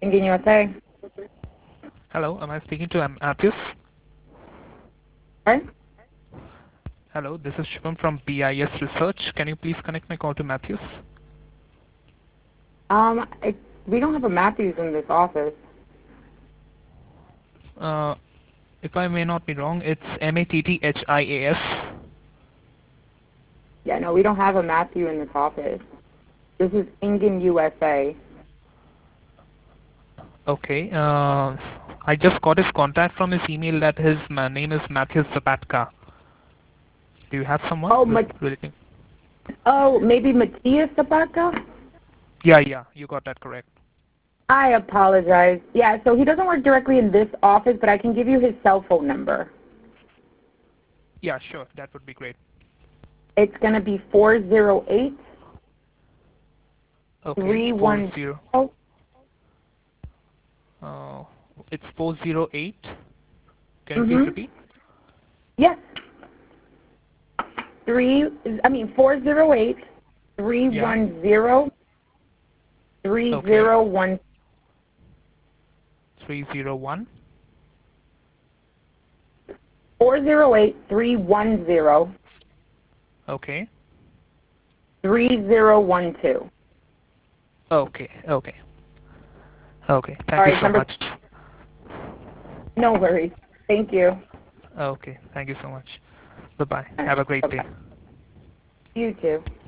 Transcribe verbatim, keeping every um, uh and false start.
Indian U S A. Hello, am I speaking to um, Matthews? Right? Hello, this is Shubham from B I S Research. Can you please connect my call to Matthews? Um, it, we don't have a Matthews in this office. Uh, if I may not be wrong, it's M A T T H I A S. Yeah, no, we don't have a Matthew in this office. This is Indian U S A. Okay, uh, I just got his contact from his email that his ma- name is Matthews Zapatka. Do you have someone Oh, with Mat- relating? oh, maybe Matthias Zapata? Yeah, yeah, you got that correct. I apologize. Yeah, so he doesn't work directly in this office, but I can give you his cell phone number. Yeah, sure, that would be great. It's going to be four zero eight, Okay, three four one zero. zero. Uh, it's four zero eight. Can you please Mm-hmm. repeat? Yes. Three, I mean, four zero eight, three Yeah. one zero, three Okay. zero one. Three zero one. Four zero eight three one zero Okay. three zero one two. Okay. Okay. Okay. All Thank you right, so number. much. No worries. Thank you. Okay. Thank you so much. Bye bye. All Have right. a great day. Bye-bye. You too.